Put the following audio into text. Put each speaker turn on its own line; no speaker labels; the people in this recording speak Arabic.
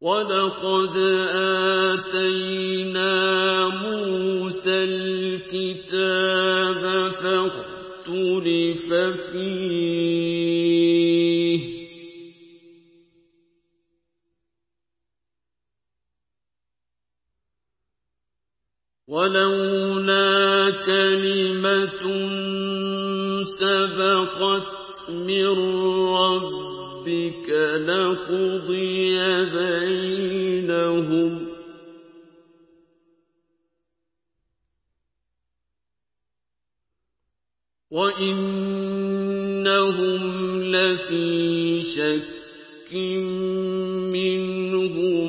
وَلَقَدْ آتَيْنَا مُوسَى الْكِتَابَ فَاخْتُلِفَ فِيهِ ۚ وَلَوْلَا كَلِمَةٌ سَبَقَتْ مِن رَّبِّكَ لَقُضِيَ بَيْنَهُمْ ۚ وَإِنَّهُمْ لَفِي شَكٍّ مِّنْهُ